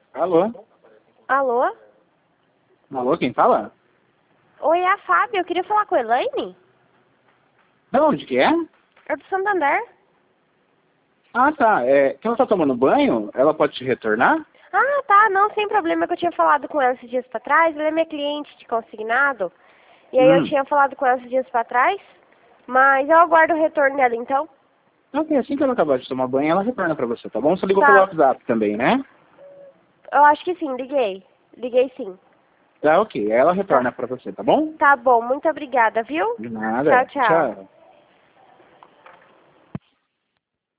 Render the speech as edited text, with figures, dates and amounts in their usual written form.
Alô? Alô? Alô, quem fala? Oi, é a Fábio. Eu queria falar com a Elaine. Da onde que é? É do Santander. Ah, tá. Que ela tá tomando banho? Ela pode te retornar? Ah, tá. Não, sem problema. Que eu tinha falado com ela esses dias pra trás. Ela é minha cliente de consignado. E aí eu tinha falado com ela esses dias pra trás. Mas eu aguardo o retorno dela, então. Ok, assim que ela acabar de tomar banho, ela retorna pra você, tá bom? Você ligou pelo Tá. WhatsApp também, né? Eu acho que sim. Liguei. Liguei sim. Tá, ok. Ela Tá. retorna pra você, tá bom? Tá bom. Muito obrigada, viu? De nada. Tchau, tchau. Tchau.